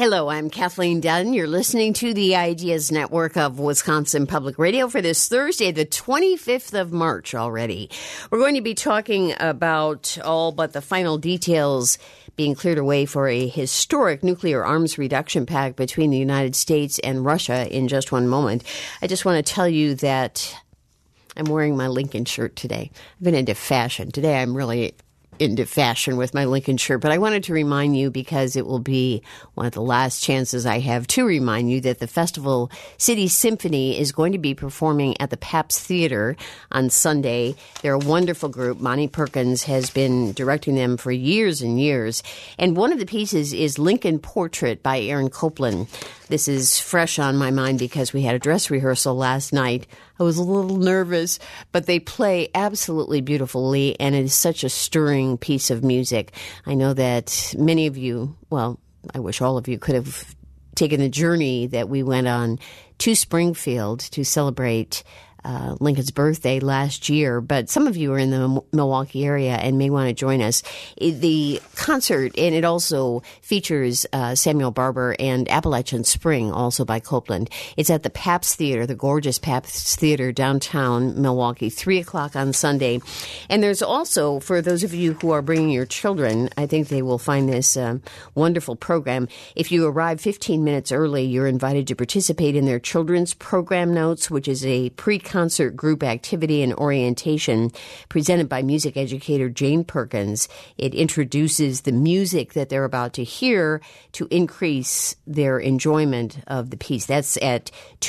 Hello, I'm Kathleen Dunn. You're listening to the Ideas Network of Wisconsin Public Radio for this Thursday, the 25th of March already. We're going to be talking about all but the final details being cleared away for a historic nuclear arms reduction pact between the United States and Russia in just one moment. I just want to tell you that I'm wearing my Lincoln shirt today. I've been into fashion. Today I'm really into fashion with my Lincoln shirt, but I wanted to remind you because it will be one of the last chances I have to remind you that the Festival City Symphony is going to be performing at the Pabst Theater on Sunday. They're a wonderful group. Monty Perkins has been directing them for years and years, and one of the pieces is Lincoln Portrait by Aaron Copland. This is fresh on my mind because we had a dress rehearsal last night. I was a little nervous, but they play absolutely beautifully, and it is such a stirring piece of music. I know that many of you, well, I wish all of you could have taken the journey that we went on to Springfield to celebrate Lincoln's birthday last year, but some of you are in the Milwaukee area and may want to join us. The concert, and it also features Samuel Barber and Appalachian Spring, also by Copland. It's at the Pabst Theater, the gorgeous Pabst Theater, downtown Milwaukee, 3 o'clock on Sunday. And there's also, for those of you who are bringing your children, I think they will find this wonderful program. If you arrive 15 minutes early, you're invited to participate in their children's program notes, which is a pre-concert group activity and orientation presented by music educator Jane Perkins. It introduces the music that they're about to hear to increase their enjoyment of the piece. That's at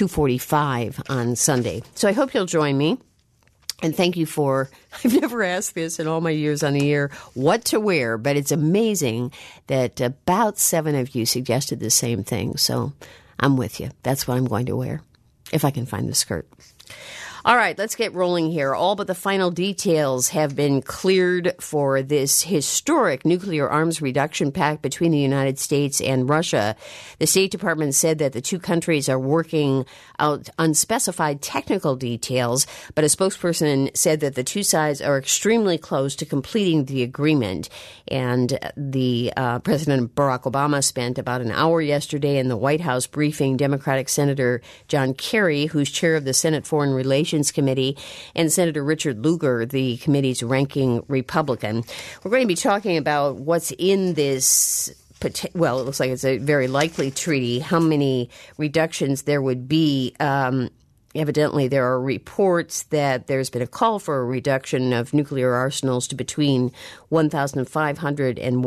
2:45 on Sunday. So I hope you'll join me. And thank you for, I've never asked this in all my years on the air, what to wear, but it's amazing that about 7 of you suggested the same thing. So I'm with you. That's what I'm going to wear, if I can find the skirt. All right, let's get rolling here. All but the final details have been cleared for this historic nuclear arms reduction pact between the United States and Russia. The State Department said that the two countries are working out unspecified technical details, but a spokesperson said that the two sides are extremely close to completing the agreement. And the President Barack Obama spent about an hour yesterday in the White House briefing Democratic Senator John Kerry, who's chair of the Senate Foreign Relations Committee, and Senator Richard Lugar, the committee's ranking Republican. We're going to be talking about what's in this. Well, it looks like it's a very likely treaty, how many reductions there would be. Evidently, there are reports that there's been a call for a reduction of nuclear arsenals to between 1,500 and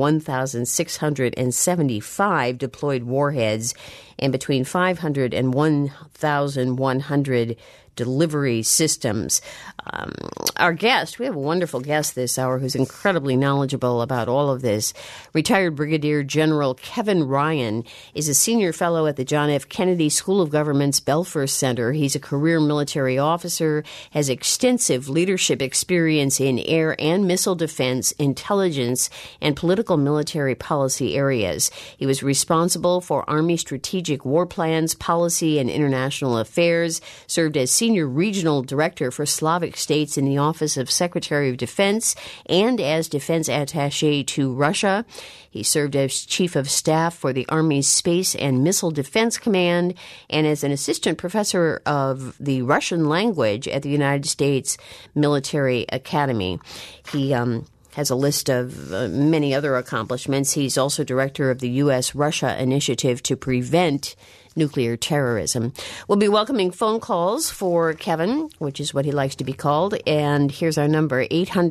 1,675 deployed warheads and between 500 and 1,100 delivery systems. Our guest, we have a wonderful guest this hour who's incredibly knowledgeable about all of this. Retired Brigadier General Kevin Ryan is a senior fellow at the John F. Kennedy School of Government's Belfer Center. He's a career military officer, has extensive leadership experience in air and missile defense, intelligence, and political military policy areas. He was responsible for Army strategic war plans, policy, and international affairs, served as Senior Regional Director for Slavic States in the Office of Secretary of Defense and as Defense Attaché to Russia. He served as Chief of Staff for the Army's Space and Missile Defense Command and as an Assistant Professor of the Russian language at the United States Military Academy. He has a list of many other accomplishments. He's also Director of the U.S.-Russia Initiative to Prevent Nuclear Terrorism. We'll be welcoming phone calls for Kevin, which is what he likes to be called. And here's our number,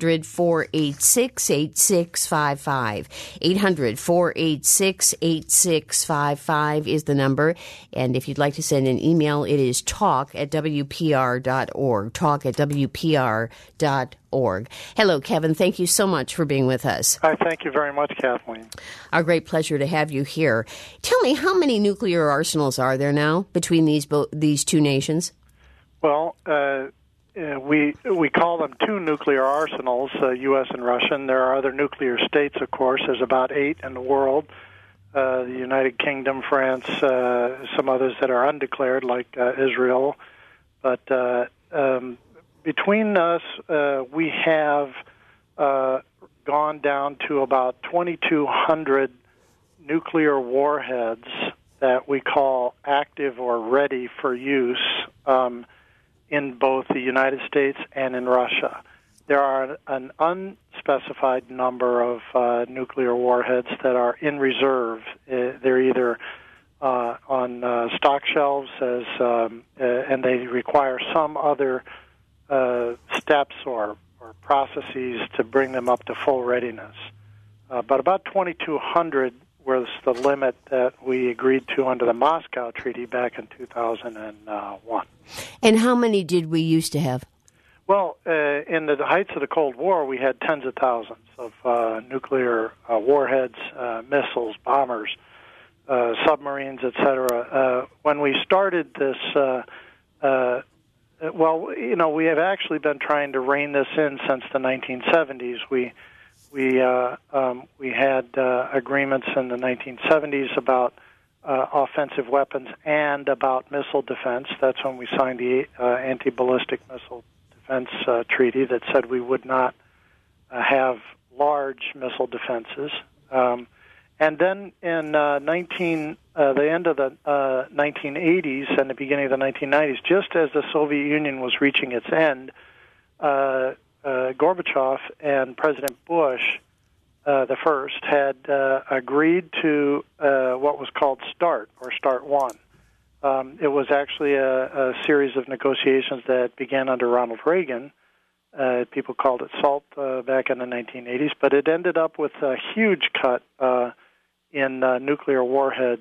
800-486-8655. 800-486-8655 is the number. And if you'd like to send an email, it is talk@wpr.org, talk@wpr.org. Hello, Kevin. Thank you so much for being with us. Hi, thank you very much, Kathleen. Our great pleasure to have you here. Tell me, how many nuclear arsenals are there now between these two nations? Well, we call them two nuclear arsenals, U.S. and Russian. There are other nuclear states, of course. There's about 8 in the world. The United Kingdom, France, some others that are undeclared, like Israel. But between us, we have gone down to about 2,200 nuclear warheads that we call active or ready for use in both the United States and in Russia. There are an unspecified number of nuclear warheads that are in reserve. They're either on stock shelves and they require some other steps or processes to bring them up to full readiness. But about 2,200 was the limit that we agreed to under the Moscow Treaty back in 2001. And how many did we used to have? Well, in the heights of the Cold War, we had tens of thousands of nuclear warheads, missiles, bombers, submarines, etc. When we started this, we have actually been trying to rein this in since the 1970s. We had agreements in the 1970s about offensive weapons and about missile defense. That's when we signed the Anti-Ballistic Missile Defense Treaty that said we would not have large missile defenses. And then in the end of the 1980s and the beginning of the 1990s, just as the Soviet Union was reaching its end, Gorbachev and President Bush, the first, had agreed to what was called START, or START 1. It was actually a series of negotiations that began under Ronald Reagan. People called it SALT back in the 1980s, but it ended up with a huge cut in nuclear warheads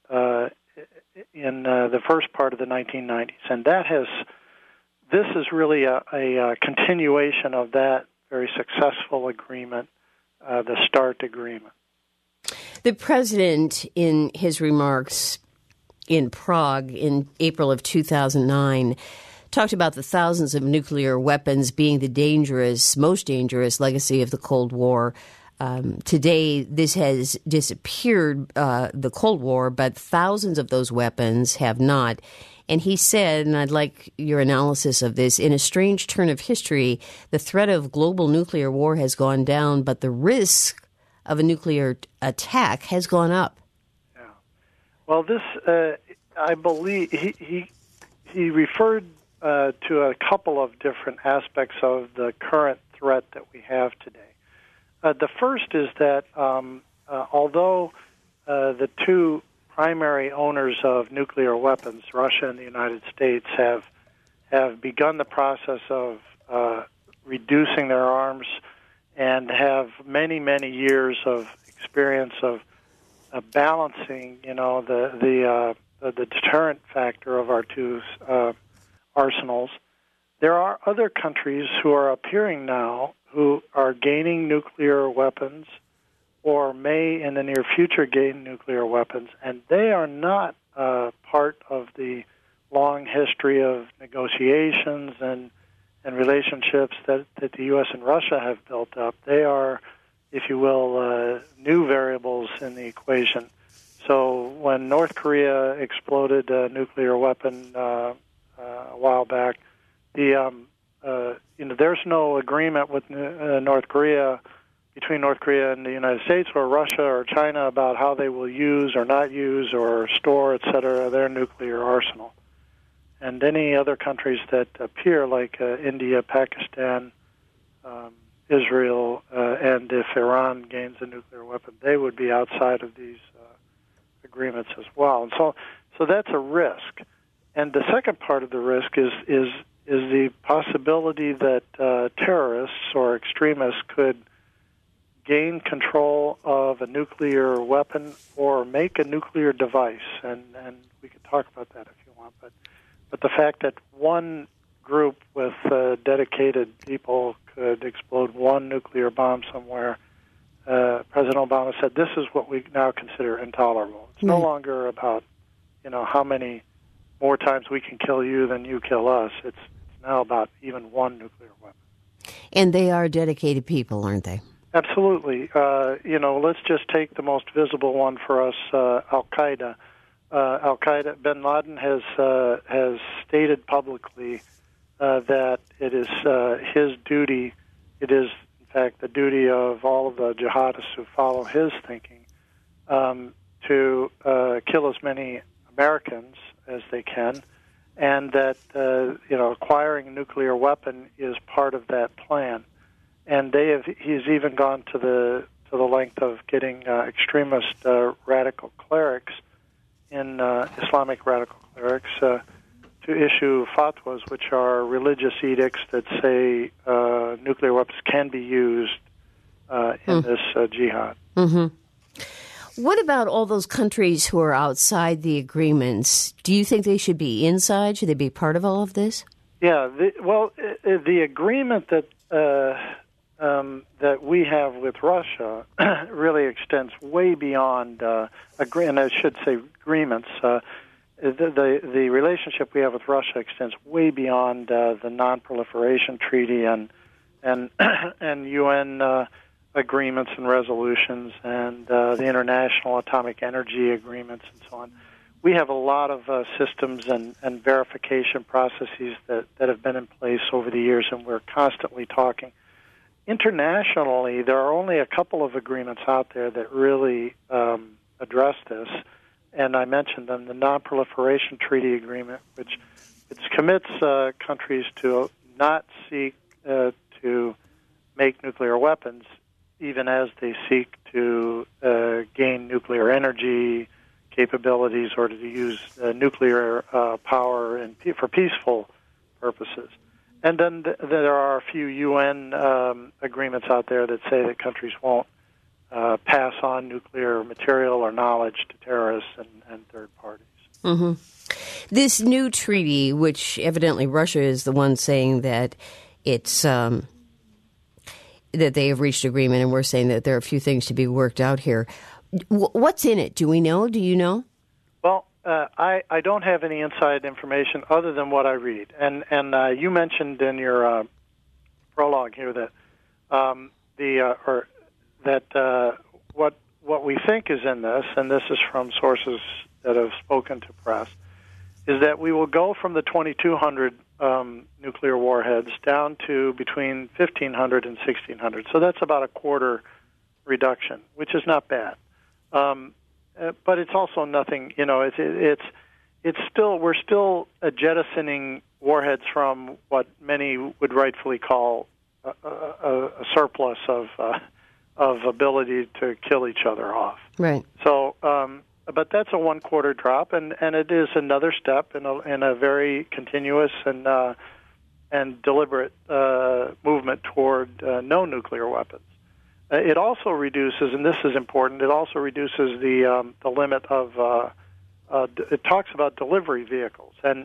in the first part of the 1990s. And this is really a continuation of that very successful agreement, the START agreement. The president, in his remarks in Prague in April of 2009, talked about the thousands of nuclear weapons being the most dangerous legacy of the Cold War. Today, this has disappeared, the Cold War, but thousands of those weapons have not. And he said, and I'd like your analysis of this, in a strange turn of history, the threat of global nuclear war has gone down, but the risk of a nuclear attack has gone up. Yeah. Well, this, I believe, he referred to a couple of different aspects of the current threat that we have today. The first is that although the two primary owners of nuclear weapons, Russia and the United States, have begun the process of reducing their arms and have many, many years of experience of balancing, the deterrent factor of our two arsenals. There are other countries who are appearing now who are gaining nuclear weapons or may in the near future gain nuclear weapons, and they are not part of the long history of negotiations and relationships that the U.S. and Russia have built up. They are, if you will, new variables in the equation. So when North Korea exploded a nuclear weapon a while back, there's no agreement with North Korea, between North Korea and the United States or Russia or China about how they will use or not use or store, et cetera, their nuclear arsenal. And any other countries that appear, like India, Pakistan, Israel, and if Iran gains a nuclear weapon, they would be outside of these agreements as well. And so that's a risk. And the second part of the risk is the possibility that terrorists or extremists could gain control of a nuclear weapon or make a nuclear device. And we could talk about that if you want. But the fact that one group with dedicated people could explode one nuclear bomb somewhere, President Obama said this is what we now consider intolerable. It's no longer about, how many more times we can kill you than you kill us. It's now about even one nuclear weapon. And they are dedicated people, aren't they? Absolutely. Let's just take the most visible one for us, Al-Qaeda. Al-Qaeda, bin Laden has stated publicly that it is his duty, it is, in fact, the duty of all of the jihadists who follow his thinking, to kill as many Americans as they can, and that acquiring a nuclear weapon is part of that plan. And he's even gone to the length of getting extremist radical clerics in Islamic radical clerics to issue fatwas, which are religious edicts that say nuclear weapons can be used in this jihad. Mm-hmm. What about all those countries who are outside the agreements? Do you think they should be inside? Should they be part of all of this? Yeah, the agreement that we have with Russia really extends way beyond and I should say agreements. The relationship we have with Russia extends way beyond the Non-Proliferation Treaty and UN agreements and resolutions and the International Atomic Energy Agreements and so on. We have a lot of systems and verification processes that have been in place over the years, and we're constantly talking. Internationally, there are only a couple of agreements out there that really address this, and I mentioned them, the Non-Proliferation Treaty Agreement, which commits countries to not seek to make nuclear weapons, even as they seek to gain nuclear energy capabilities or to use nuclear power for peaceful purposes. And then there are a few UN agreements out there that say that countries won't pass on nuclear material or knowledge to terrorists and third parties. Mm-hmm. This new treaty, which evidently Russia is the one saying that it's that they have reached agreement, and we're saying that there are a few things to be worked out here. What's in it? Do we know? Do you know? Well, I don't have any inside information other than what I read. And you mentioned in your prologue here that what we think is in this, and this is from sources that have spoken to press, is that we will go from the 2,200 nuclear warheads down to between 1,500 and 1,600. So that's about a quarter reduction, which is not bad. But it's also nothing. It's still we're still jettisoning warheads from what many would rightfully call a surplus of ability to kill each other off. Right. So. But that's a one-quarter drop, and it is another step in a very continuous and deliberate movement toward no nuclear weapons. It also reduces, and this is important, it also reduces the limit of. It talks about delivery vehicles, and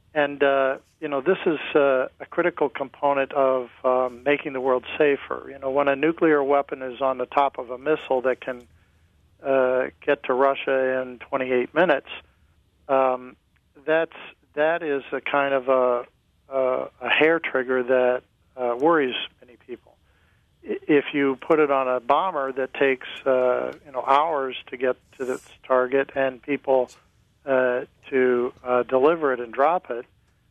this is a critical component of making the world safer. When a nuclear weapon is on the top of a missile that can get to Russia in 28 minutes, that is a kind of a hair trigger that worries many people. If you put it on a bomber that takes hours to get to its target and people to deliver it and drop it,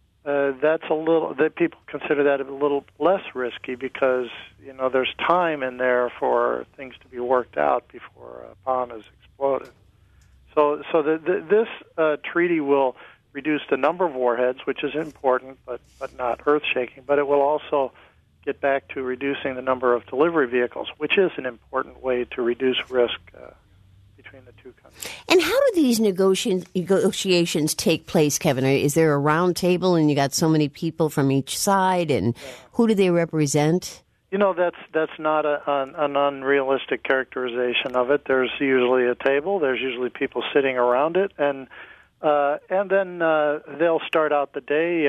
that people consider that a little less risky because there's time in there for things to be worked out before a bomb is exploded. So this treaty will reduce the number of warheads, which is important, but not earth-shaking. But it will also get back to reducing the number of delivery vehicles, which is an important way to reduce risk between the two countries. And how do these negotiations take place, Kevin? Is there a round table and you got so many people from each side, and who do they represent? That's not an unrealistic characterization of it. There's usually a table. There's usually people sitting around it, and then they'll start out the day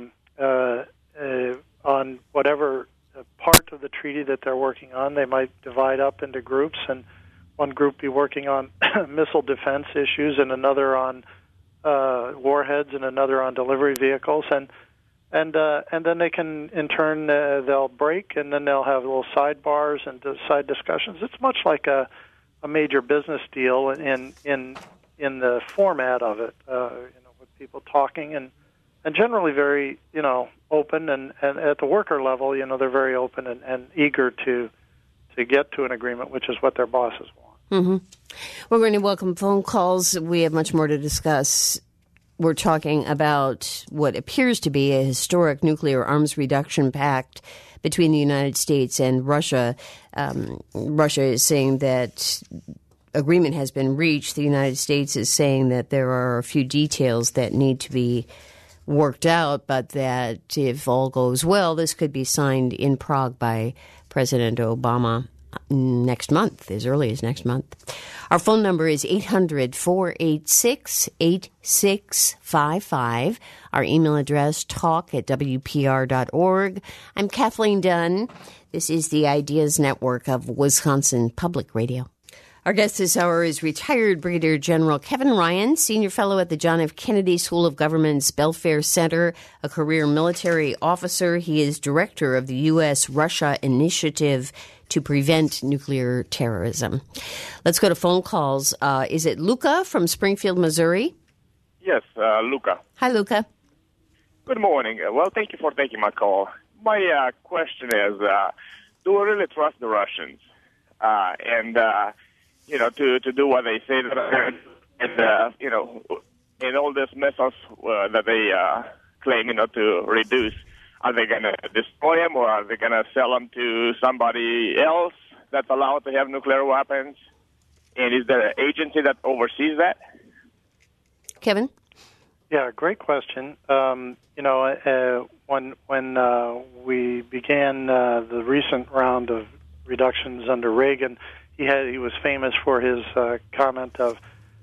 on whatever part of the treaty that they're working on. They might divide up into groups, and one group be working on missile defense issues, and another on warheads, and another on delivery vehicles, and then they can, in turn, they'll break, and then they'll have little sidebars and side discussions. It's much like a major business deal in the format of it, with people talking and generally very, open, and at the worker level, they're very open and eager to get to an agreement, which is what their bosses want. Mm-hmm. We're going to welcome phone calls. We have much more to discuss. We're talking about what appears to be a historic nuclear arms reduction pact between the United States and Russia. Russia is saying that agreement has been reached. The United States is saying that there are a few details that need to be worked out, but that if all goes well, this could be signed in Prague by President Obama next month, as early as next month. Our phone number is 800-486-8655. Our email address, talk@wpr.org. I'm Kathleen Dunn. This is the Ideas Network of Wisconsin Public Radio. Our guest this hour is retired Brigadier General Kevin Ryan, Senior Fellow at the John F. Kennedy School of Government's Belfair Center, a career military officer. He is Director of the U.S.-Russia Initiative to Prevent Nuclear Terrorism. Let's go to phone calls. Is it Luca from Springfield, Missouri? Yes, Luca. Hi, Luca. Good morning. Well, thank you for taking my call. My question is, do we really trust the Russians? To do what they say that and all these missiles that they claim, to reduce, are they going to destroy them or are they going to sell them to somebody else that's allowed to have nuclear weapons? And is there an agency that oversees that? Kevin? Yeah, great question. When we began the recent round of reductions under Reagan, he was famous for his comment of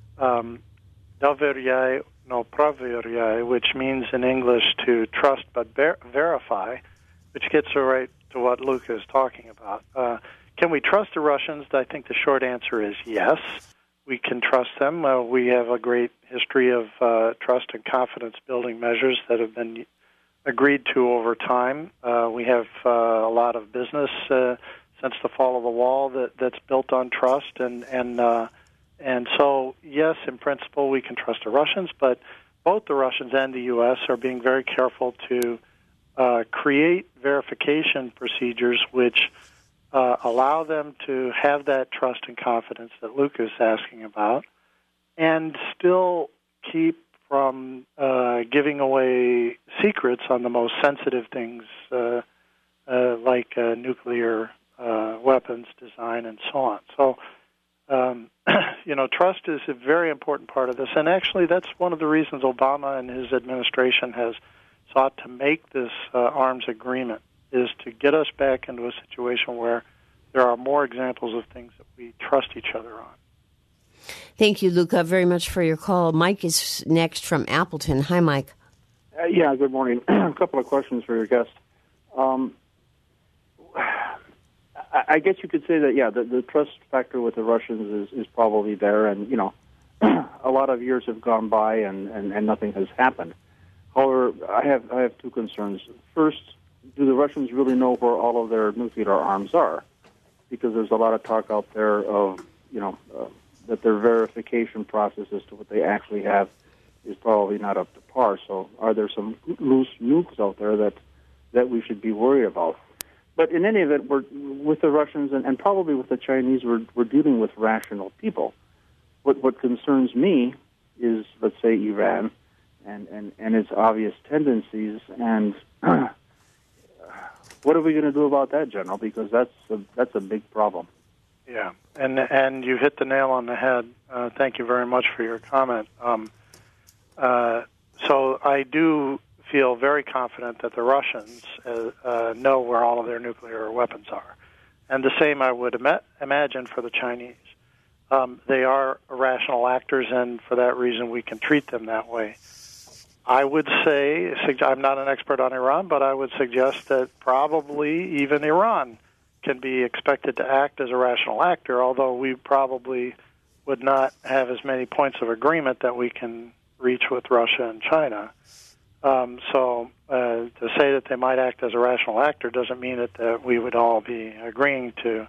doveryai no praveryai, which means in English to trust but verify, which gets right to what Luca is talking about. Can we trust the Russians? I think the short answer is yes. We can trust them. We have a great history of trust and confidence building measures that have been agreed to over time. We have a lot of business since the fall of the wall that's built on trust, and so yes, in principle, we can trust the Russians, but both the Russians and the U.S. are being very careful to create verification procedures which allow them to have that trust and confidence that Luke is asking about, and still keep from giving away secrets on the most sensitive things like nuclear weapons design and so on. So, trust is a very important part of this. And actually, that's one of the reasons Obama and his administration has sought to make this arms agreement, is to get us back into a situation where there are more examples of things that we trust each other on. Thank you, Luca, very much for your call. Mike is next from Appleton. Hi, Mike. Good morning. A couple of questions for your guest. I guess you could say that, the trust factor with the Russians is probably there, and, a lot of years have gone by and nothing has happened. However, I have two concerns. First, do the Russians really know where all of their nuclear arms are? Because there's a lot of talk out there of, that their verification process as to what they actually have is probably not up to par. So are there some loose nukes out there that we should be worried about? But in any event, with the Russians and probably with the Chinese, we're dealing with rational people. What concerns me is, let's say, Iran and its obvious tendencies. And what are we going to do about that, General? Because that's a big problem. Yeah, and you hit the nail on the head. Thank you very much for your comment. So I do feel very confident that the Russians know where all of their nuclear weapons are. And the same I would imagine for the Chinese. They are rational actors, and for that reason we can treat them that way. I would say, I'm not an expert on Iran, but I would suggest that probably even Iran can be expected to act as a rational actor, although we probably would not have as many points of agreement that we can reach with Russia and China. So to say that they might act as a rational actor doesn't mean that we would all be agreeing to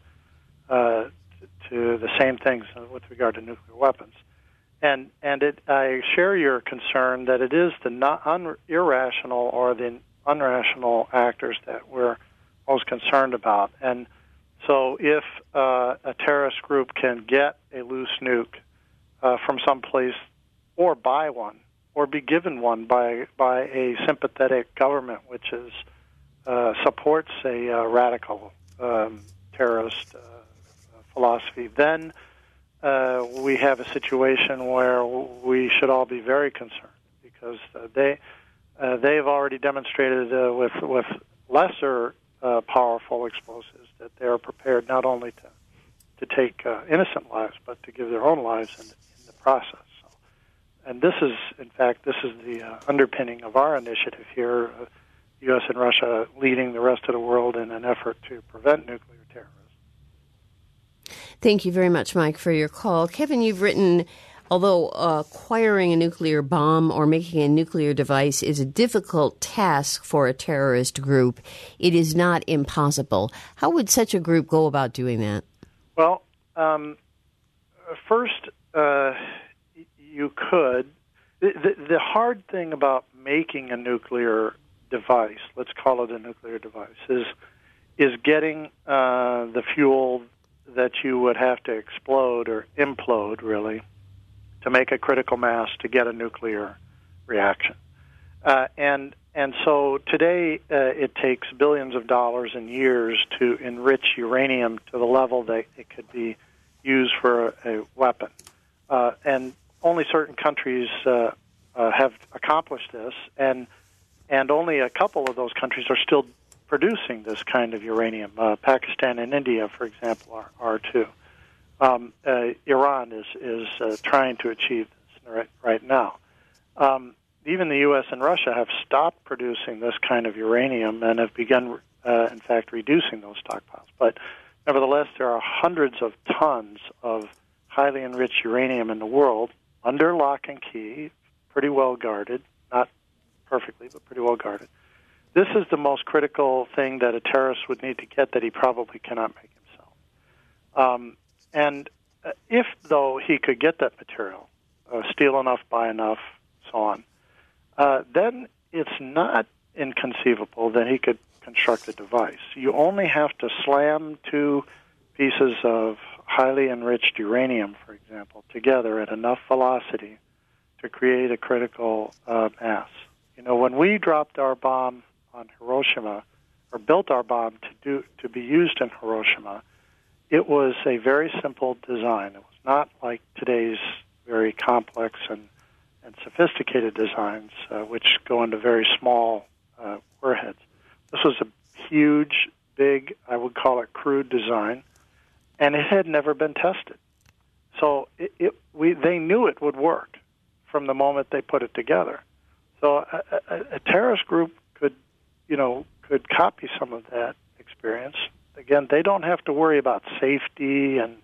the same things with regard to nuclear weapons. And I share your concern that it is the irrational or the unrational actors that we're most concerned about. And So if a terrorist group can get a loose nuke from someplace, or buy one, or be given one by a sympathetic government which is supports a radical terrorist philosophy, then we have a situation where we should all be very concerned, because they've already demonstrated with lesser powerful explosives that they are prepared not only to take innocent lives, but to give their own lives in the process. So, and this is the underpinning of our initiative here, the U.S. and Russia leading the rest of the world in an effort to prevent nuclear terrorism. Thank you very much, Mike, for your call. Kevin, you've written, although acquiring a nuclear bomb or making a nuclear device is a difficult task for a terrorist group, it is not impossible. How would such a group go about doing that? Well, first, you could. The hard thing about making a nuclear device, let's call it a nuclear device, is getting the fuel that you would have to explode or implode, really, to make a critical mass to get a nuclear reaction. And so today it takes billions of dollars and years to enrich uranium to the level that it could be used for a weapon. And only certain countries have accomplished this, and only a couple of those countries are still producing this kind of uranium. Pakistan and India, for example, are too. Iran is trying to achieve this right now. Even the U.S. and Russia have stopped producing this kind of uranium and have begun, in fact, reducing those stockpiles. But nevertheless, there are hundreds of tons of highly enriched uranium in the world under lock and key, pretty well guarded, not perfectly, but pretty well guarded. This is the most critical thing that a terrorist would need to get that he probably cannot make himself. And if, though, he could get that material, steal enough, buy enough, so on, then it's not inconceivable that he could construct a device. You only have to slam two pieces of highly enriched uranium, for example, together at enough velocity to create a critical mass. You know, when we dropped our bomb on Hiroshima, or built our bomb to be used in Hiroshima, it was a very simple design. It was not like today's very complex and sophisticated designs, which go into very small warheads. This was a huge, big, I would call it crude design, and it had never been tested. So they knew it would work from the moment they put it together. So a terrorist group could copy some of that experience. Again, they don't have to worry about safety and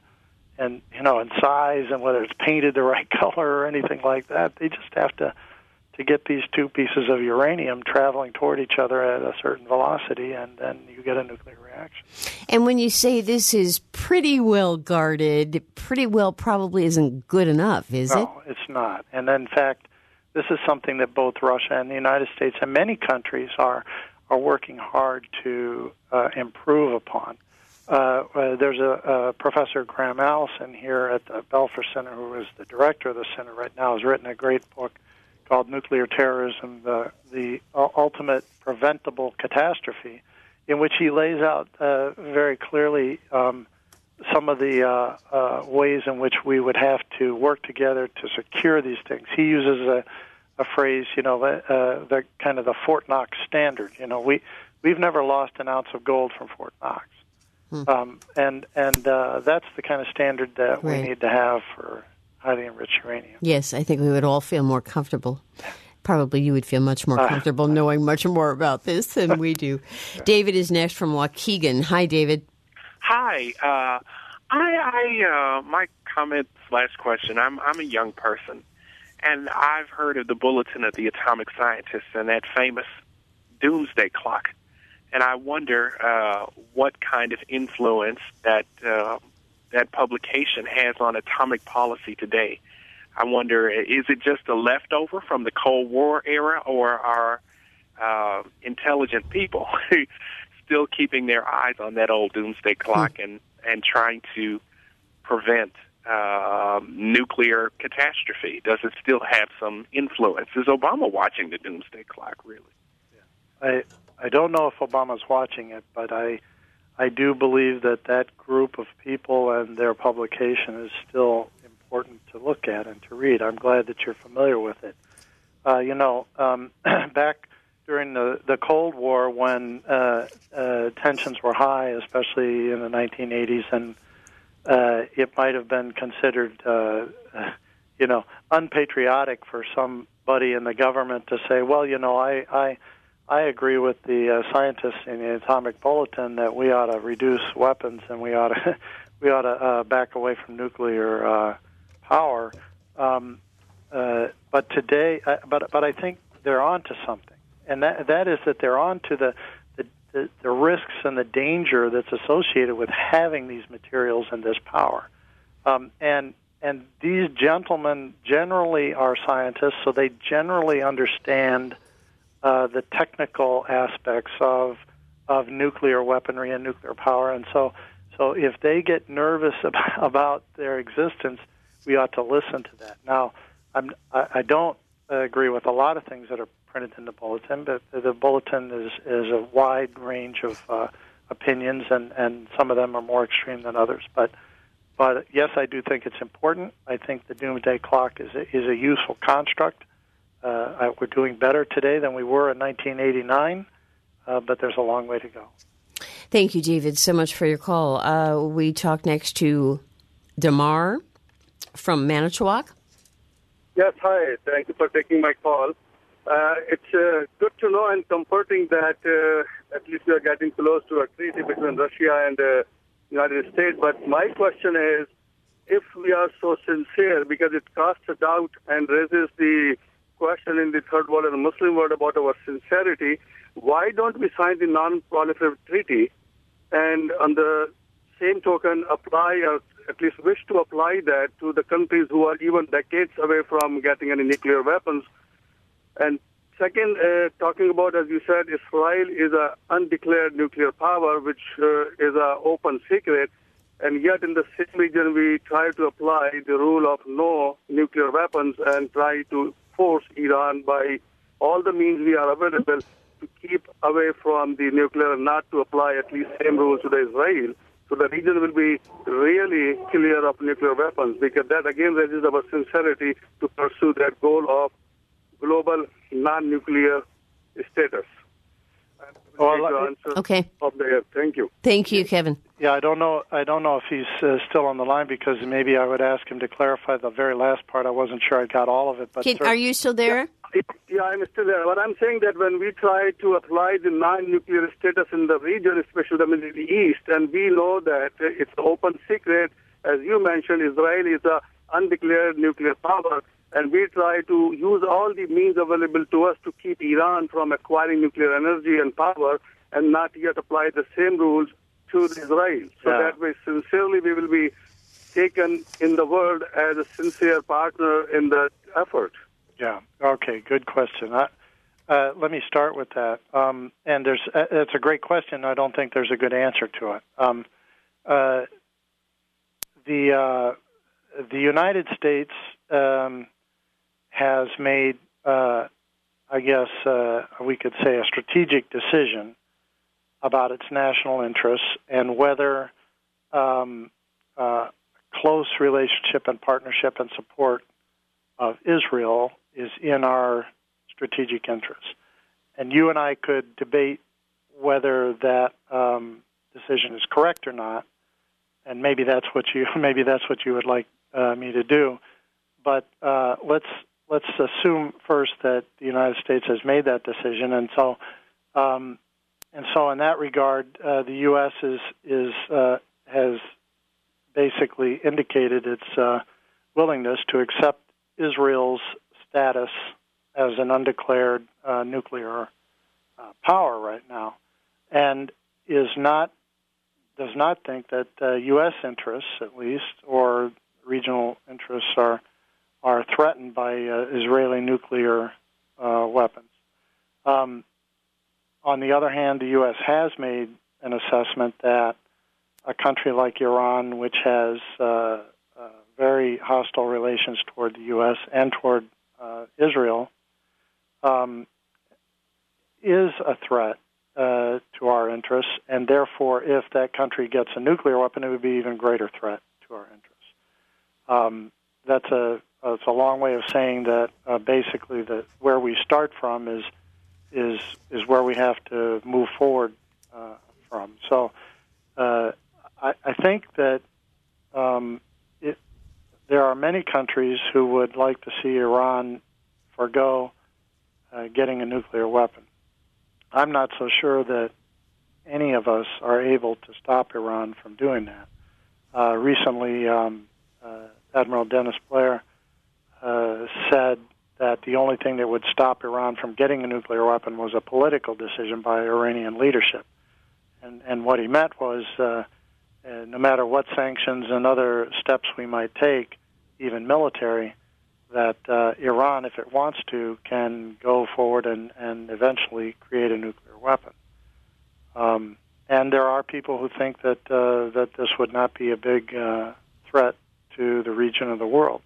size and whether it's painted the right color or anything like that. They just have to get these two pieces of uranium traveling toward each other at a certain velocity, and then you get a nuclear reaction. And when you say this is pretty well guarded, pretty well probably isn't good enough, is it? No, it's not. And in fact, this is something that both Russia and the United States and many countries are working hard to improve upon. There's a Professor Graham Allison here at the Belfer Center, who is the director of the center right now, has written a great book called Nuclear Terrorism, the Ultimate Preventable Catastrophe, in which he lays out very clearly some of the ways in which we would have to work together to secure these things. He uses a phrase, the kind of the Fort Knox standard. We've never lost an ounce of gold from Fort Knox. And that's the kind of standard that we need to have for highly enriched uranium. Yes, I think we would all feel more comfortable. Probably you would feel much more comfortable knowing much more about this than we do. David is next from Waukegan. Hi, David. Hi. My comment/question, I'm a young person, and I've heard of the Bulletin of the Atomic Scientists and that famous doomsday clock. And I wonder what kind of influence that publication has on atomic policy today. I wonder, is it just a leftover from the Cold War era, or are intelligent people still keeping their eyes on that old doomsday clock and trying to prevent nuclear catastrophe? Does it still have some influence? Is Obama watching the doomsday clock, really? I don't know if Obama's watching it, but I do believe that group of people and their publication is still important to look at and to read. I'm glad that you're familiar with it. Back during the Cold War, when tensions were high, especially in the 1980s, and it might have been considered, unpatriotic for somebody in the government to say, well, I agree with the scientists in the Atomic Bulletin that we ought to reduce weapons and we ought to back away from nuclear power. But today, but I think they're on to something, and that is that they're on to the risks and the danger that's associated with having these materials and this power. And these gentlemen generally are scientists, so they generally understand the technical aspects of nuclear weaponry and nuclear power. And so if they get nervous about their existence, we ought to listen to that. Now, I don't agree with a lot of things that are printed in the bulletin, but the bulletin is a wide range of opinions, and some of them are more extreme than others. But yes, I do think it's important. I think the doomsday clock is a useful construct. We're doing better today than we were in 1989, but there's a long way to go. Thank you, David, so much for your call. We talk next to Damar from Manitowoc. Yes, hi. Thank you for taking my call. It's good to know and comforting that at least we are getting close to a treaty between Russia and the United States. But my question is, if we are so sincere, because it casts a doubt and raises the question in the third world and the Muslim world about our sincerity, why don't we sign the non-proliferative treaty and on the same token apply, or at least wish to apply that to the countries who are even decades away from getting any nuclear weapons? And second, talking about, as you said, Israel is an undeclared nuclear power, which is an open secret, and yet in the same region we try to apply the rule of no nuclear weapons and try to force Iran by all the means we are available to keep away from the nuclear and not to apply at least same rules to the Israel. So the region will be really clear of nuclear weapons, because that again raises our sincerity to pursue that goal of global non-nuclear status. Okay. Thank you. Thank you, Kevin. Yeah, I don't know if he's still on the line, because maybe I would ask him to clarify the very last part. I wasn't sure I got all of it. But are you still there? Yeah, I'm still there. But I'm saying that when we try to apply the non-nuclear status in the region, especially the Middle East, and we know that it's an open secret, as you mentioned, Israel is an undeclared nuclear power, and we try to use all the means available to us to keep Iran from acquiring nuclear energy and power, and not yet apply the same rules to Israel. So that way, sincerely, we will be taken in the world as a sincere partner in the effort. Yeah. Okay. Good question. Let me start with that. And it's a great question. I don't think there's a good answer to it. The United States has made, I guess we could say, a strategic decision about its national interests and whether close relationship and partnership and support of Israel is in our strategic interests. And you and I could debate whether that decision is correct or not, and maybe that's what you would like me to do. But let's assume first that the United States has made that decision, and so in that regard, the U.S. has basically indicated its willingness to accept Israel's status as an undeclared nuclear power right now, and does not think that U.S. interests, at least, or regional interests are threatened by Israeli nuclear weapons. On the other hand, the U.S. has made an assessment that a country like Iran, which has very hostile relations toward the U.S. and toward Israel, is a threat to our interests, and therefore, if that country gets a nuclear weapon, it would be an even greater threat to our interests. That's a long way of saying that basically that where we start from is where we have to move forward from. So I think that there are many countries who would like to see Iran forgo getting a nuclear weapon. I'm not so sure that any of us are able to stop Iran from doing that. Recently, Admiral Dennis Blair said that the only thing that would stop Iran from getting a nuclear weapon was a political decision by Iranian leadership. And what he meant was no matter what sanctions and other steps we might take, even military, that Iran, if it wants to, can go forward and eventually create a nuclear weapon. And there are people who think that this would not be a big threat to the region of the world.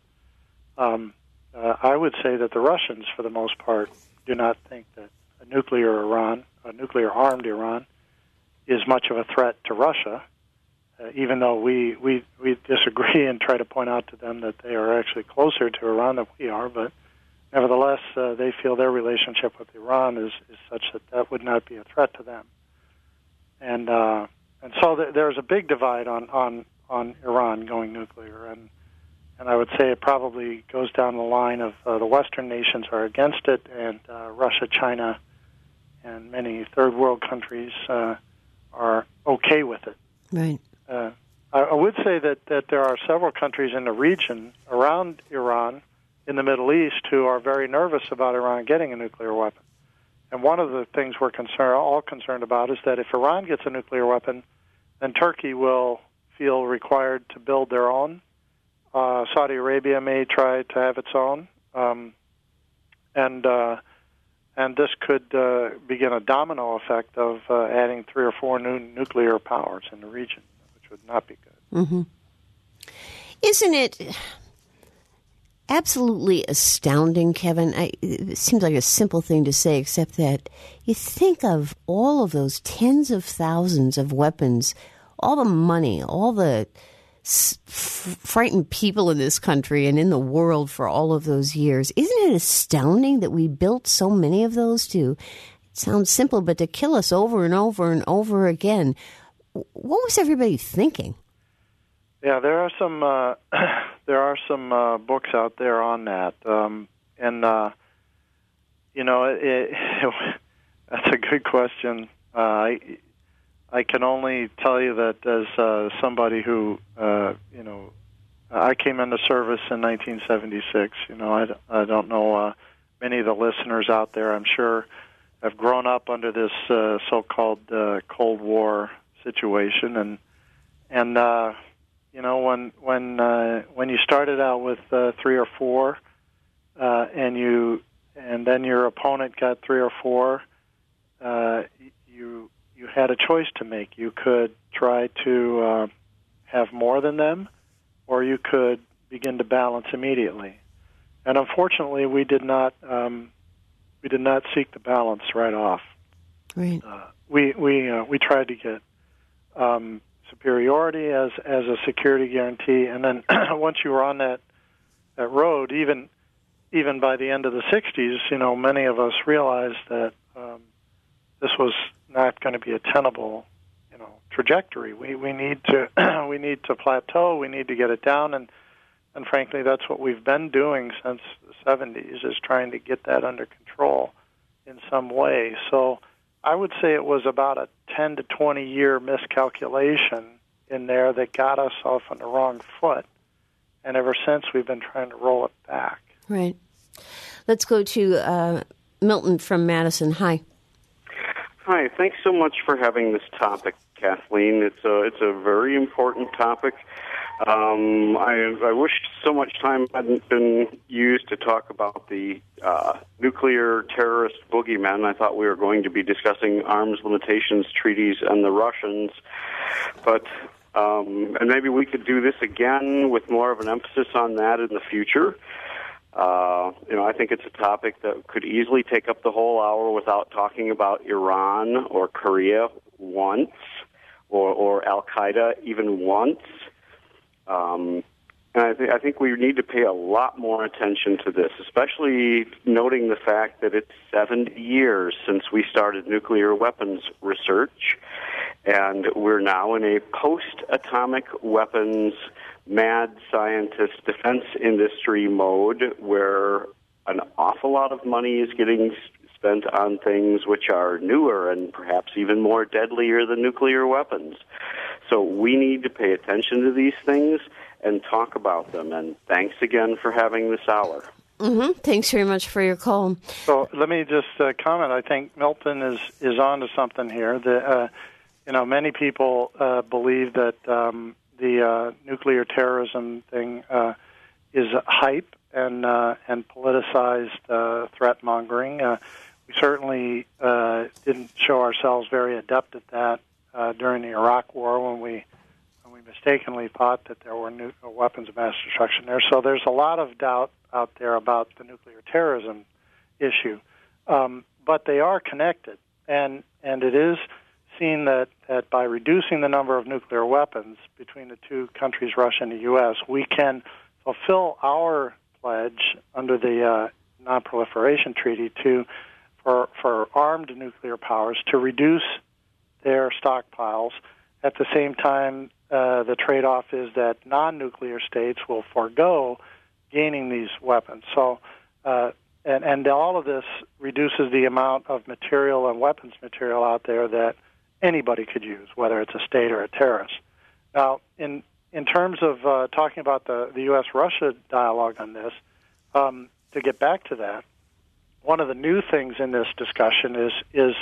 I would say that the Russians, for the most part, do not think that a nuclear-armed Iran, is much of a threat to Russia, even though we disagree and try to point out to them that they are actually closer to Iran than we are. But nevertheless, they feel their relationship with Iran is such that would not be a threat to them. And so there's a big divide on Iran going nuclear, and I would say it probably goes down the line of the Western nations are against it, and Russia, China, and many third world countries are okay with it. Right. I would say that there are several countries in the region around Iran in the Middle East who are very nervous about Iran getting a nuclear weapon. And one of the things we're all concerned about is that if Iran gets a nuclear weapon, then Turkey will feel required to build their own. Saudi Arabia may try to have its own. And this could begin a domino effect of adding 3 or 4 new nuclear powers in the region, which would not be good. Mm-hmm. Isn't it absolutely astounding, Kevin? It seems like a simple thing to say, except that you think of all of those tens of thousands of weapons, all the money, all the frightened people in this country and in the world for all of those years. Isn't it astounding that we built so many of those to, it sounds simple, but to kill us over and over and over again? What was everybody thinking? Yeah, there are some books out there on that, that's a good question. I can only tell you that as somebody who, I came into service in 1976. I don't know many of the listeners out there, I'm sure, have grown up under this so-called Cold War situation, and when you started out with 3 or 4, and then your opponent got 3 or 4, you had a choice to make. You could try to have more than them, or you could begin to balance immediately. And unfortunately, we did not seek the balance right off. Right. We tried to get superiority as a security guarantee, and then once you were on that road, even by the end of the 60s, many of us realized that this was not going to be a tenable, trajectory. We need to plateau. We need to get it down, and frankly, that's what we've been doing since the 70s, is trying to get that under control in some way. So I would say it was about a 10 to 20 year miscalculation in there that got us off on the wrong foot, and ever since we've been trying to roll it back. Right. Let's go to Milton from Madison. Hi. Hi. Thanks so much for having this topic, Kathleen. It's a very important topic. I wish so much time hadn't been used to talk about the nuclear terrorist boogeymen. I thought we were going to be discussing arms limitations treaties and the Russians, but and maybe we could do this again with more of an emphasis on that in the future. I think it's a topic that could easily take up the whole hour without talking about Iran or Korea once, or Al-Qaeda even once. And I think we need to pay a lot more attention to this, especially noting the fact that it's 70 years since we started nuclear weapons research, and we're now in a post-atomic weapons mad scientist defense industry mode where an awful lot of money is getting spent on things which are newer and perhaps even more deadlier than nuclear weapons. So we need to pay attention to these things and talk about them. And thanks again for having this hour. Mm-hmm. Thanks very much for your call. So let me just comment. I think Milton is on to something here. Many people believe that the nuclear terrorism thing is hype and politicized threat mongering. We certainly didn't show ourselves very adept at that during the Iraq War when we mistakenly thought that there were weapons of mass destruction there. So there's a lot of doubt out there about the nuclear terrorism issue, but they are connected, and it is seen that by reducing the number of nuclear weapons between the two countries, Russia and the U.S., we can fulfill our pledge under the Non-Proliferation Treaty for armed nuclear powers to reduce their stockpiles. At the same time, the trade-off is that non-nuclear states will forego gaining these weapons. So, and all of this reduces the amount of material and weapons material out there that anybody could use, whether it's a state or a terrorist. Now, in terms of talking about the U.S.-Russia dialogue on this, to get back to that, one of the new things in this discussion is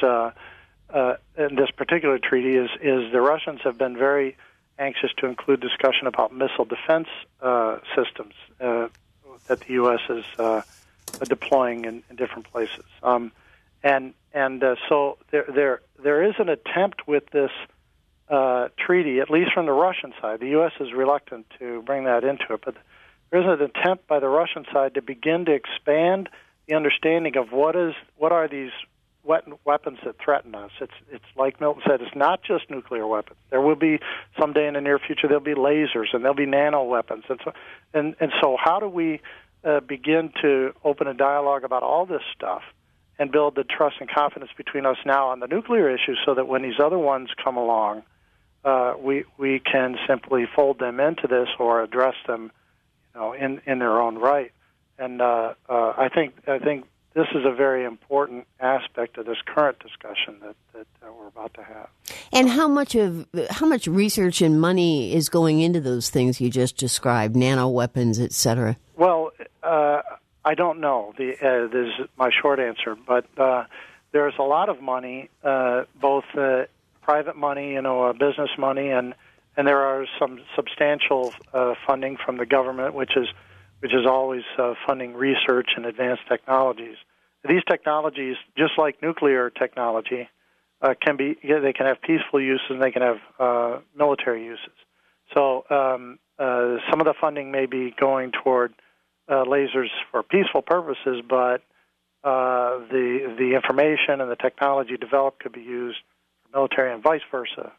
in this particular treaty is the Russians have been very anxious to include discussion about missile defense systems that the U.S. is deploying in different places. So there is an attempt with this treaty, at least from the Russian side. The U.S. is reluctant to bring that into it, but there is an attempt by the Russian side to begin to expand the understanding of what are these weapons that threaten us. It's like Milton said, it's not just nuclear weapons. There will be someday in the near future there'll be lasers and there'll be nano weapons, and so how do we begin to open a dialogue about all this stuff and build the trust and confidence between us now on the nuclear issue, so that when these other ones come along, we can simply fold them into this or address them, in their own right. And I think this is a very important aspect of this current discussion that we're about to have. And how much research and money is going into those things you just described, nano weapons, et cetera? Well, I don't know. This is my short answer, but there's a lot of money, both private money, business money, and there are some substantial funding from the government, which is always funding research and advanced technologies. These technologies, just like nuclear technology, they can have peaceful uses and they can have military uses. So some of the funding may be going toward lasers for peaceful purposes, but the information and the technology developed could be used for military and vice versa.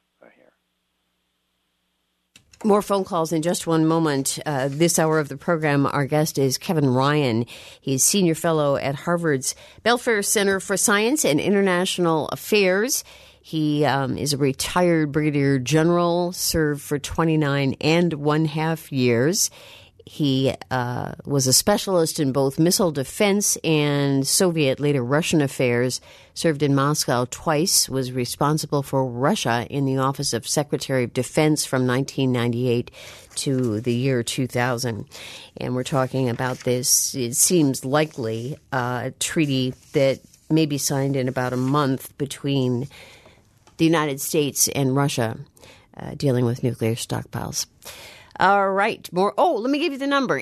More phone calls in just one moment. This hour of the program, our guest is Kevin Ryan. He's senior fellow at Harvard's Belfer Center for Science and International Affairs. He is a retired brigadier general, served for 29 1/2 years. He was a specialist in both missile defense and Soviet, later Russian affairs, served in Moscow twice, was responsible for Russia in the Office of Secretary of Defense from 1998 to the year 2000. And we're talking about this, it seems likely, treaty that may be signed in about a month between the United States and Russia dealing with nuclear stockpiles. All right. More. Oh, let me give you the number.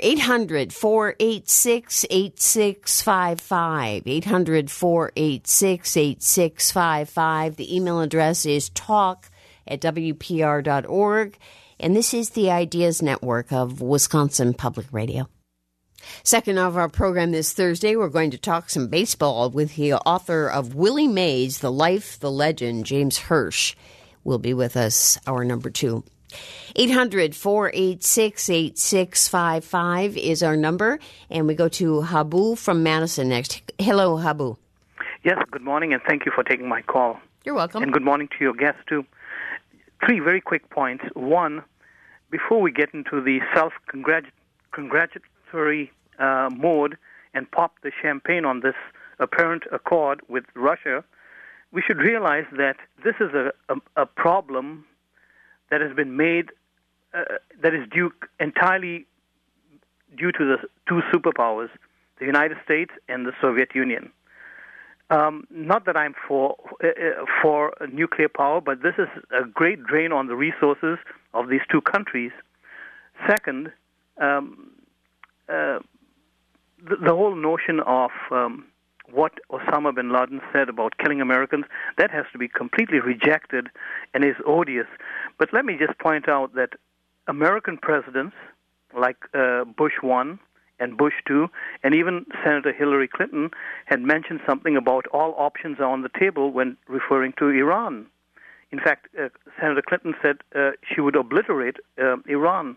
800-486-8655. 800-486-8655. The email address is talk@wpr.org. And this is the Ideas Network of Wisconsin Public Radio. Second of our program this Thursday, we're going to talk some baseball with the author of Willie Mays, The Life, the Legend, James Hirsch, will be with us, hour number 2. 800-486-8655 is our number, and we go to Habu from Madison next. Hello, Habu. Yes, good morning, and thank you for taking my call. You're welcome. And good morning to your guests, too. 3 very quick points. One, before we get into the self-congratulatory mode and pop the champagne on this apparent accord with Russia, we should realize that this is a problem that has been made, that is entirely due to the 2 superpowers, the United States and the Soviet Union. Not that I'm for nuclear power, but this is a great drain on the resources of these 2 countries. Second, the whole notion of what Osama bin Laden said about killing Americans, that has to be completely rejected and is odious. But let me just point out that American presidents like Bush 1 and Bush 2, and even Senator Hillary Clinton had mentioned something about all options are on the table when referring to Iran. In fact, Senator Clinton said she would obliterate Iran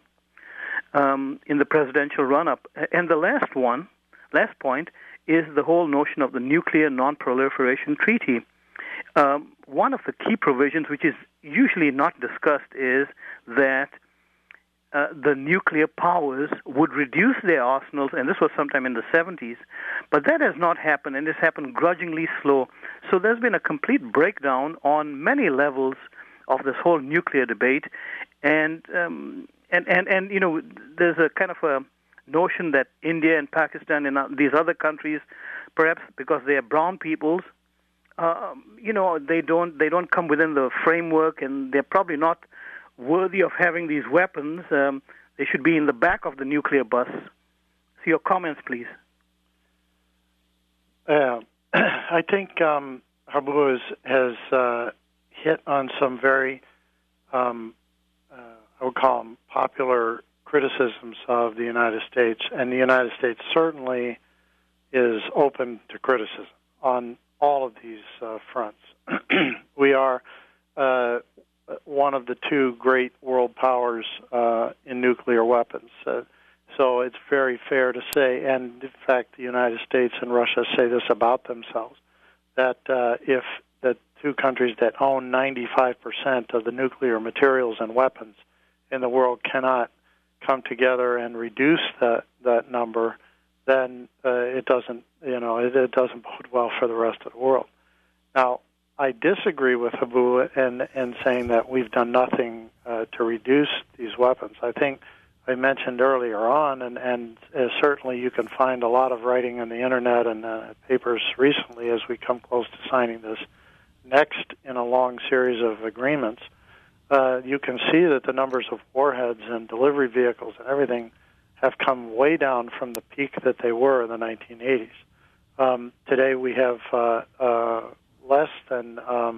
in the presidential run-up. And the last point, is the whole notion of the Nuclear Non-Proliferation Treaty. One of the key provisions, which is usually not discussed, is that the nuclear powers would reduce their arsenals, and this was sometime in the 70s, but that has not happened, and it's happened grudgingly slow. So there's been a complete breakdown on many levels of this whole nuclear debate, and you know, there's a kind of a notion that India and Pakistan and these other countries, perhaps because they are brown peoples, you know, they don't come within the framework, and they're probably not worthy of having these weapons. They should be in the back of the nuclear bus. So your comments, please. I think Habu has hit on some very, I would call them popular criticisms of the United States, and the United States certainly is open to criticism on all of these fronts. We are one of the 2 great world powers in nuclear weapons. So it's very fair to say, and in fact the United States and Russia say this about themselves, that if the 2 countries that own 95% of the nuclear materials and weapons in the world cannot come together and reduce that number, then it doesn't bode well for the rest of the world. Now, I disagree with Habu in saying that we've done nothing to reduce these weapons. I think I mentioned earlier on, and certainly you can find a lot of writing on the internet and papers recently as we come close to signing this next in a long series of agreements. You can see that the numbers of warheads and delivery vehicles and everything have come way down from the peak that they were in the 1980s. Today we have less than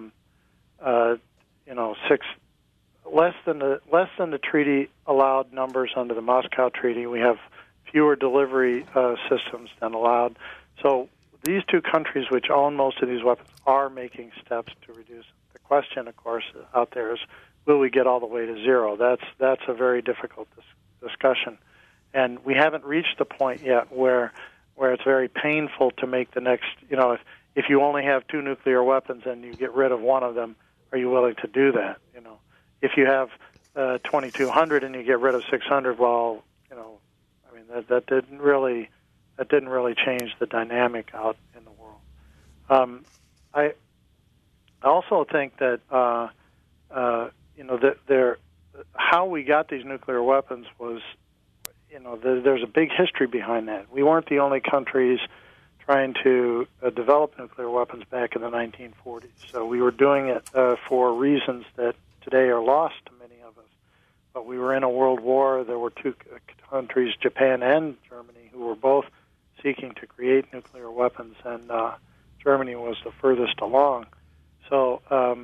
the treaty allowed numbers under the Moscow Treaty. We have fewer delivery systems than allowed. So these 2 countries, which own most of these weapons, are making steps to reduce. The question, of course, out there is, will we get all the way to 0? That's a very difficult discussion, and we haven't reached the point yet where it's very painful to make the next. You know, if you only have 2 nuclear weapons and you get rid of one of them, are you willing to do that? You know, if you have 2,200 and you get rid of 600, well, you know, I mean that didn't really change the dynamic out in the world. I also think that you know that how we got these nuclear weapons was, you know, there's a big history behind that. We weren't the only countries trying to develop nuclear weapons back in the 1940s. So we were doing it for reasons that today are lost to many of us. but we were in a world war. There were two countries, Japan and Germany, who were both seeking to create nuclear weapons, and Germany was the furthest along. So,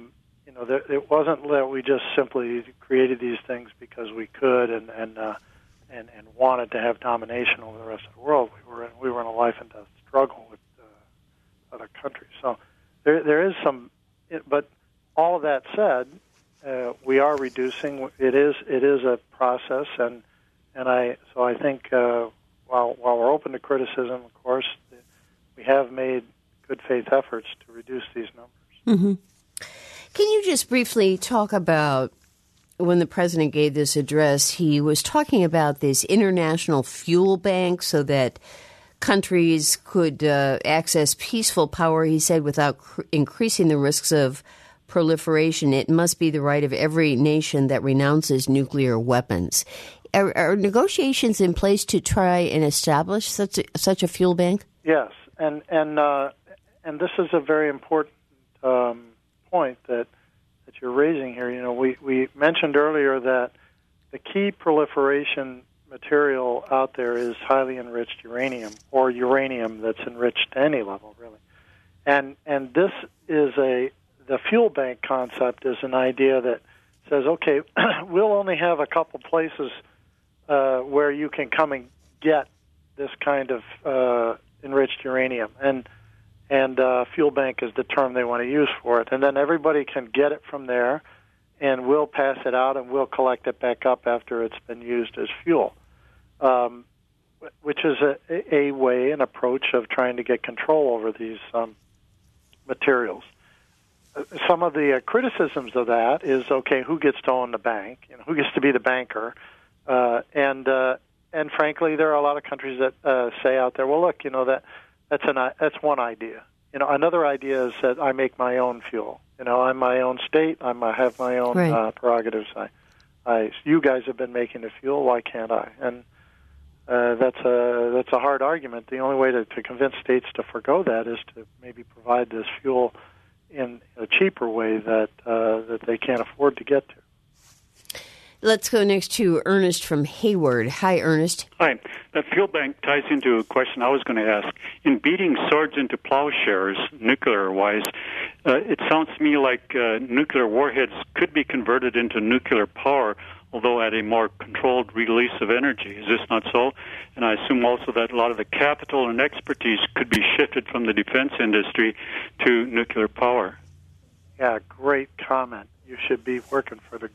it wasn't that we just simply created these things because we could and wanted to have domination over the rest of the world. We were in a life and death struggle with other countries. So there is some, but all of that said, we are reducing. It is a process, and I think while we're open to criticism, of course, we have made good faith efforts to reduce these numbers. Mm-hmm. Can you just briefly talk about when the president gave this address? He was talking about this international fuel bank so that countries could access peaceful power, he said, without increasing the risks of proliferation. It must be the right of every nation that renounces nuclear weapons. Are negotiations in place to try and establish such a fuel bank? Yes, and this is a very important point that you're raising here. We mentioned earlier that the key proliferation material out there is highly enriched uranium, or uranium that's enriched to any level, really. And this is the fuel bank concept is an idea that says, okay, we'll only have a couple places where you can come and get this kind of enriched uranium, and fuel bank is the term they want to use for it. And then everybody can get it from there, and we'll pass it out, and we'll collect it back up after it's been used as fuel, which is a way, an approach of trying to get control over these materials. Some of the criticisms of that is, okay, who gets to own the bank? Who gets to be the banker? And frankly, there are a lot of countries that say out there, well, look, that's one idea. Another idea is that I make my own fuel. I'm my own state. I have my own prerogatives. You guys have been making the fuel. Why can't I? And that's a hard argument. The only way to convince states to forgo that is to maybe provide this fuel in a cheaper way that they can't afford to get to. Let's go next to Ernest from Hayward. Hi, Ernest. Hi. That fuel bank ties into a question I was going to ask. In beating swords into plowshares, nuclear-wise, it sounds to me like nuclear warheads could be converted into nuclear power, although at a more controlled release of energy. Is this not so? And I assume also that a lot of the capital and expertise could be shifted from the defense industry to nuclear power. Yeah, great comment. You should be working for the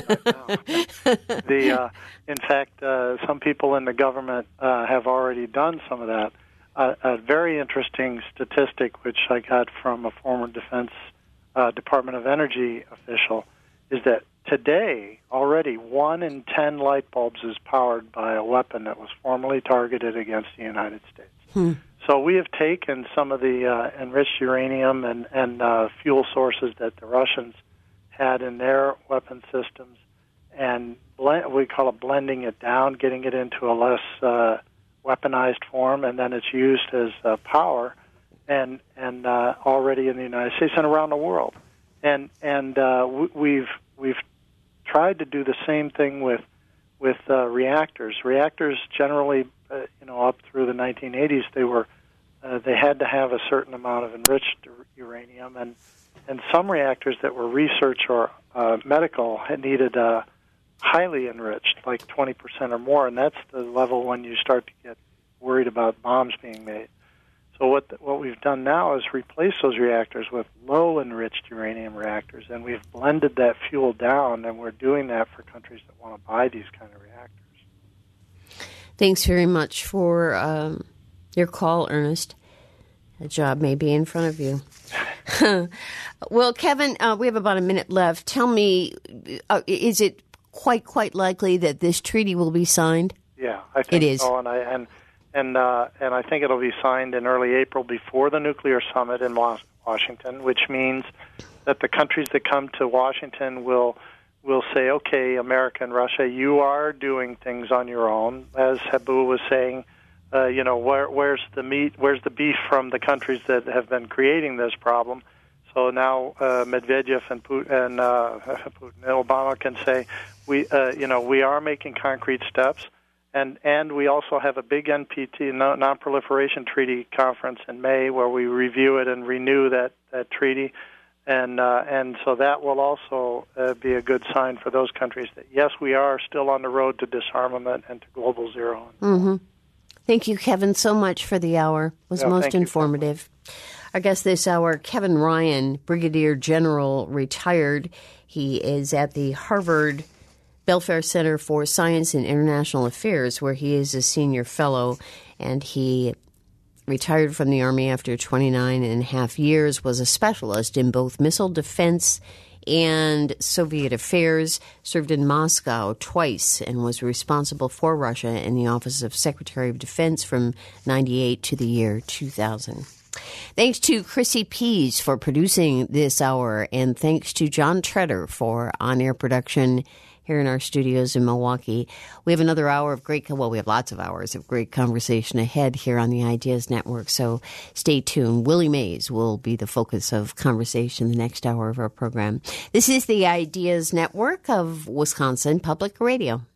government right now. In fact, some people in the government have already done some of that. A very interesting statistic, which I got from a former Defense Department of Energy official, is that today already 1 in 10 light bulbs is powered by a weapon that was formerly targeted against the United States. So we have taken some of the enriched uranium and fuel sources that the Russians had in their weapon systems, and we call it blending it down, getting it into a less weaponized form, and then it's used as power, and already in the United States and around the world, and we've tried to do the same thing with reactors. Reactors generally, up through the 1980s, they had to have a certain amount of enriched uranium, and some reactors that were research or medical needed highly enriched, like 20% or more, and that's the level when you start to get worried about bombs being made. So what we've done now is replace those reactors with low-enriched uranium reactors, and we've blended that fuel down, and we're doing that for countries that want to buy these kind of reactors. Thanks very much for your call, Ernest. A job may be in front of you. Well, Kevin, we have about a minute left. Tell me, is it quite likely that this treaty will be signed? Yeah, I think it is. So, and I think it'll be signed in early April before the nuclear summit in Washington, which means that the countries that come to Washington will say, okay, America and Russia, you are doing things on your own. As Habu was saying, where's the meat, where's the beef from the countries that have been creating this problem? So now Medvedev and Obama can say, we are making concrete steps, and we also have a big NPT, Non-Proliferation Treaty conference in May where we review it and renew that treaty. And so that will also be a good sign for those countries that, yes, we are still on the road to disarmament and to global zero. Mm-hmm. Thank you, Kevin, so much for the hour. It was most informative. Our guest this hour, Kevin Ryan, Brigadier General, retired. He is at the Harvard Belfer Center for Science and International Affairs, where he is a senior fellow, and he retired from the Army after 29 and a half years, was a specialist in both missile defense and Soviet affairs, served in Moscow twice, and was responsible for Russia in the Office of Secretary of Defense from 98 to the year 2000. Thanks to Chrissy Pease for producing this hour, and thanks to John Treader for on-air production here in our studios in Milwaukee. We have another hour of we have lots of hours of great conversation ahead here on the Ideas Network, so stay tuned. Willie Mays will be the focus of conversation the next hour of our program. This is the Ideas Network of Wisconsin Public Radio.